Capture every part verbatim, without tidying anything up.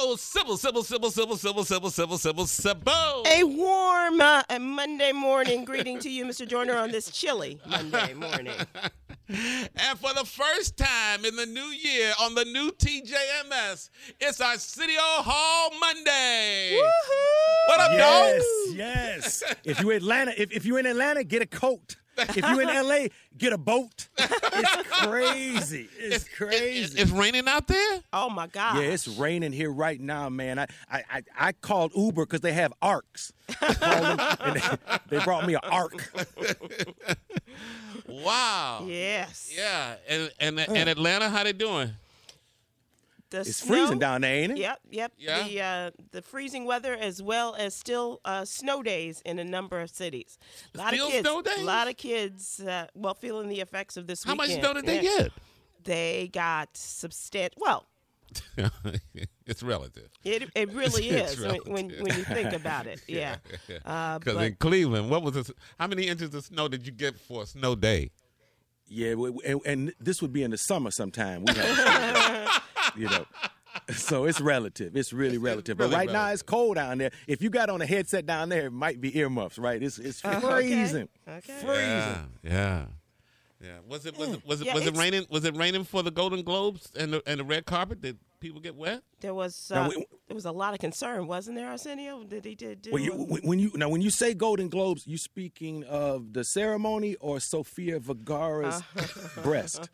Sybil, Sybil, Sybil, Sybil, Sybil, Sybil, Sybil, Sybil, Sybil, Sybil. A warm uh, Monday morning greeting to you, Mister Joyner, on this chilly Monday morning. And for the first time in the new year on the new T J M S, it's our City Hall Monday. Woohoo! What up, Yes, dog? yes. If you Atlanta, if, if you're in Atlanta, get a coat. If you're in L A, get a boat. It's crazy. It's, It's, crazy. it- it's raining out there? Oh, my God. yeah, it's raining here right now, man. I I, I, I called Uber because they have arcs. I called them and they, they brought me an arc. Wow. Yes. Yeah. And, and, and Atlanta, how they doing? The It's snow, freezing down there, ain't it? Yep, yep. Yeah. The uh, the freezing weather as well as still uh, snow days in a number of cities. A lot Still of kids, snow days? A lot of kids, uh, well, feeling the effects of this How much weekend. snow did they Yeah. get? They got substantial. Well, It's relative. it it really It's is when, when relative. when you think about it. Yeah. Uh, Because but in Cleveland, what was this? How many inches of snow did you get for a snow day? Yeah, w- w- and, and this would be in the summer sometime. We have, you know. So it's relative. It's really relative. really but right now relative. it's cold down there. If you got on a headset down there, it might be earmuffs, right? It's it's Uh, okay. freezing. Okay. Freezing. Yeah, yeah, yeah. Was it was it was it Yeah, was it it's- raining? Was it raining for the Golden Globes and the and the red carpet? Did people get wet? There was Now, uh, we- there was a lot of concern, wasn't there, Arsenio? Did he did do? When you when when you now when you say Golden Globes, you speaking of the ceremony or Sofia Vergara's breast?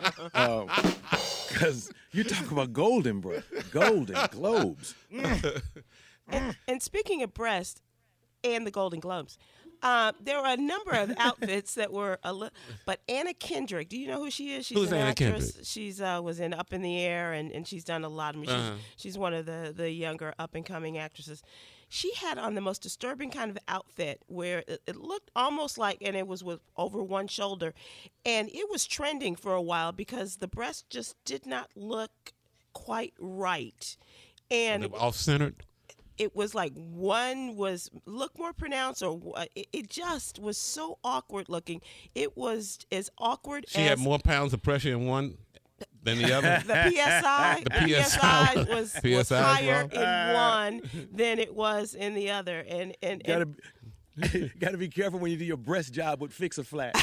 Because you talk about golden, bro. Golden Globes. And, and speaking of breast and the Golden Globes, uh, there were a number of outfits that were a li- but Anna Kendrick, do you know who she is? She's Who's an Anna actress. Kendrick? She's uh, was in Up in the Air, and, and she's done a lot. I mean, she's, Uh-huh. she's one of the, the younger up and coming actresses. She had on the most disturbing kind of outfit where it, it looked almost like, and it was with over one shoulder, and it was trending for a while because the breast just did not look quite right, and They were off centered. it was like one was look more pronounced, or uh, it, it just was so awkward looking. It was as awkward She as had more pounds of pressure in one than the other. the P S I. The P S I was, was P S I was higher wrong? in one than it was in the other, and and, Gotta and be, gotta be careful when you do your breast job with Fix a Flat.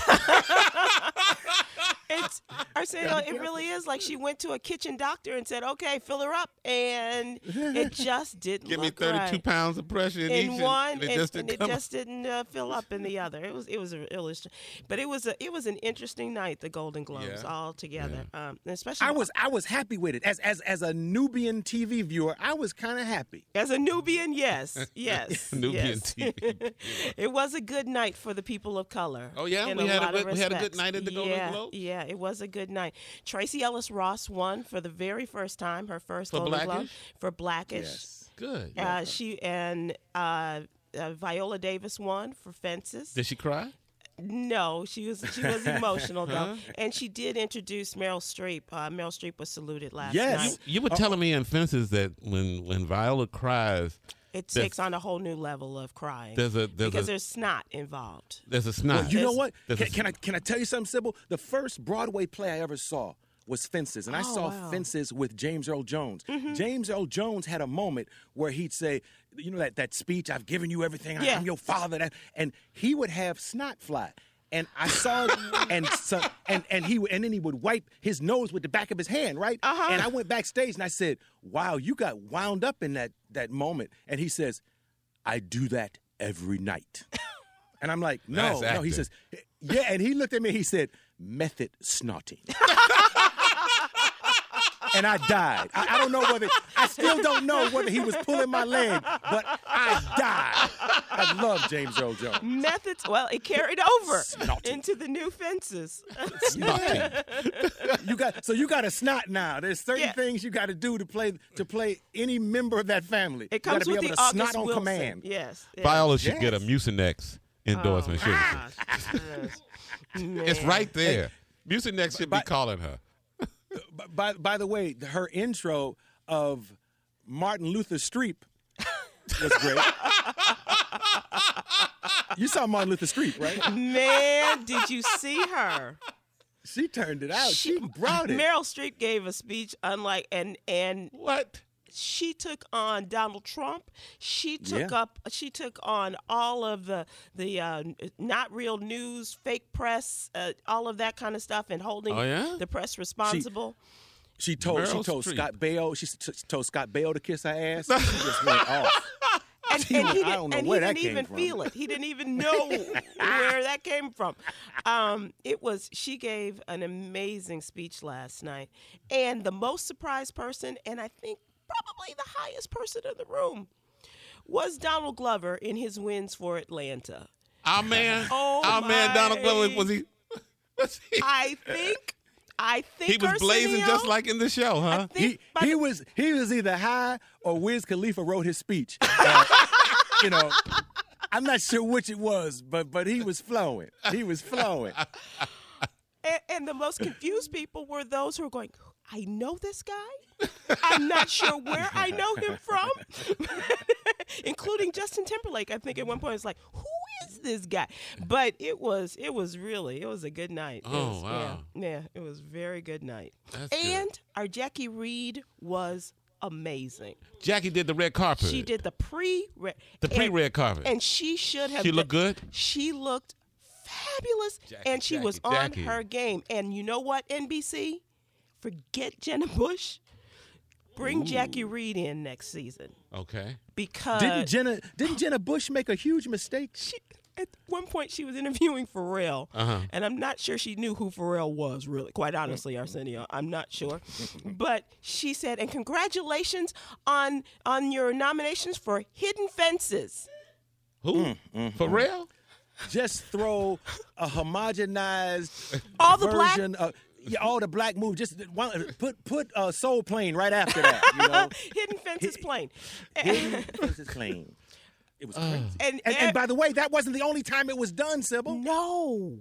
it's Arsenio, it really is like she went to a kitchen doctor and said, "Okay, fill her up," and it just didn't Give me look thirty-two right. pounds of pressure in, each, in and- one, and and, it just and didn't it come. just didn't uh, fill up in the other. It was it was a illustration, but it was a it was an interesting night, the Golden Globes, Yeah. all together. Um, and especially I was I was happy with it. As as as a Nubian T V viewer, I was kind of happy. as a Nubian, yes, yes, Nubian yes. T V. It was a good night for the people of color. Oh, yeah? in We had a lot of good- we had a good respects. night at the Golden yeah, Globes? Yeah, it was a good night. Tracy Ellis Ross won for the very first time, her first For Golden Globe Blackish? for Blackish. Yes. Good. Uh, she and uh, uh, Viola Davis won for Fences. Did she cry? No, she was she was emotional though, and she did introduce Meryl Streep. Uh, Meryl Streep was saluted last Yes. night. You were telling me in Fences that when when Viola cries, It there's- takes on a whole new level of crying there's a there's because a there's snot involved. there's a snot. Well, you know There's- what? there's Can, a- can I can I tell you something, Sybil? The first Broadway play I ever saw was Fences, and I Oh, saw wow. Fences with James Earl Jones. James Earl Jones had a moment where he'd say, you know, that, that speech, "I've given you everything, I- Yeah. I'm your father," that, and he would have snot fly. And I saw it, and so, and and he would- and then he would wipe his nose with the back of his hand, right? Uh-huh. And I went backstage and I said, "Wow, you got wound up in that that moment." And he says, "I do that every night." And I'm like, "No, That's no." He acting. says, "Yeah," and he looked at me. He said, "Method snotting." And I died. I, I don't know whether I still don't know whether he was pulling my leg, but I died. I love James Earl Jones. Methods, well, it carried over Snotty. into the new Fences. Yeah. You got so you got a snot now. There's certain Yeah. things you got to do to play to play any member of that family. It you comes got to be with able the to August snot on Wilson. command. Yes. yes. Viola should Yes. get a Mucinex endorsement. shouldn't she? Gosh, yes. It's Man. right there. Mucinex should be but- calling her. B- By by the way, her intro of Martin Luther Streep was great. You saw Martin Luther Streep, right? Man, did you see her? She turned it out. She, brought it. Meryl Streep gave a speech unlike and and What? she took on Donald Trump. She took Yeah. up. She took on all of the the uh, not real news, fake press, uh, all of that kind of stuff, and holding Oh, yeah? the press responsible. She told she Meryl told Streep. Scott Baio she, t- told Scott Baio to kiss her ass. She just went off. And, He and went- he, I did, don't know and he where that didn't came even from. feel it. He didn't even know where that came from. Um, it was. She gave an amazing speech last night, and the most surprised person, and I think probably the highest person in the room, was Donald Glover in his wins for Atlanta. Our man, Oh, our man Donald Glover, my. was he? Was he? I think. I think He was blazing Arsenio- just like in the show, I huh? think He by he the- was he was either high or Wiz Khalifa wrote his speech. Uh, you know, I'm not sure which it was, but but he was flowing. He was flowing. And, and the most confused people were those who were going, I know this guy. I'm not sure where I know him from, including Justin Timberlake. I think at one point it's like, who is this guy? But it was, it was really, it was a good night. It Oh, was- wow. Yeah, yeah, it was a very good night. That's good. And our Jackie Reed was amazing. Jackie did the red carpet. She did the pre the pre-red carpet. and she should have. She looked done- good? She looked fabulous, Jackie, and she was Jackie, on Jackie. her game. And you know what, N B C? Forget Jenna Bush. Bring Jackie Reed in next season Okay. because Didn't Jenna didn't Jenna Bush make a huge mistake? she, at one point she was interviewing Pharrell, Uh-huh. and I'm not sure she knew who Pharrell was. Really, quite honestly, Arsenio, I'm not sure. But she said, "And congratulations on on your nominations for Hidden Fences." Who? For real? Just throw a homogenized All the black- version of yeah, all the black movies. Just one, put put uh, Soul Plane right after that. You know, Hidden Fences plane. Hidden versus Plane. It was crazy. And, And, and by the way, that wasn't the only time it was done, Sybil. no,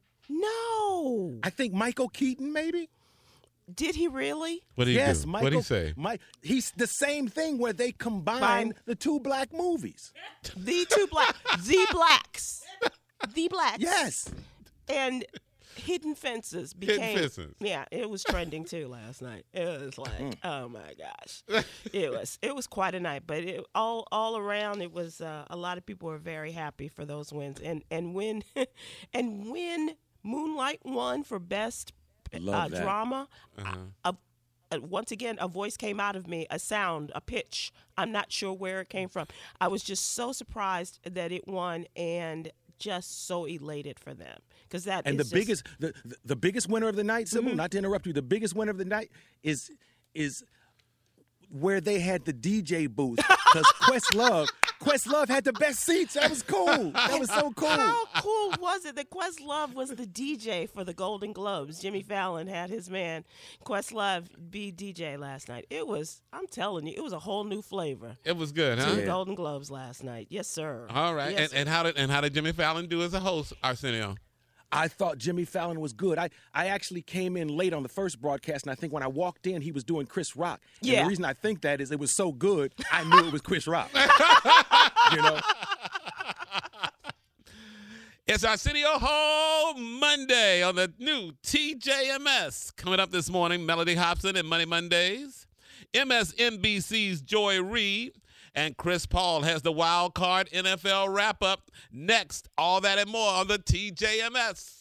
no. I think Michael Keaton, maybe. Did he really? What did he Yes, do? Michael. What did he say? Mike, he's the same thing where they combine Fine. the two black movies. The two black, the blacks, the blacks. Yes. And Hidden Fences became. Fences. Yeah, it was trending too last night. It was like, oh my gosh, it was it was quite a night. But it, all all around, it was uh, a lot of people were very happy for those wins. And and when and when Moonlight won for best Love uh, that. drama, a, a, once again a voice came out of me, a sound, a pitch. I'm not sure where it came from. I was just so surprised that it won and just so elated for them because that And the is just- biggest the, the the biggest winner of the night, Sybil, Mm-hmm. not to interrupt you, the biggest winner of the night is is where they had the D J booth because Questlove Questlove had the best seats. That was cool. That was so cool. How cool was it that Questlove was the D J for the Golden Globes? Jimmy Fallon had his man Questlove be D J last night. It was, I'm telling you, it was a whole new flavor It was good, to huh? the Golden Globes last night. Yes, sir. All right. Yes, and, and how did and how did Jimmy Fallon do as a host, Arsenio? I thought Jimmy Fallon was good. I, I actually came in late on the first broadcast, and I think when I walked in, he was doing Chris Rock. And Yeah. the reason I think that is it was so good, I knew it was Chris Rock. You know? It's Arsenio Hall Monday on the new T J M S. Coming up this morning, Melody Hobson and Money Mondays. M S N B C's Joy Reid. And Chris Paul has the wild card N F L wrap-up. Next, all that and more on the T J M S.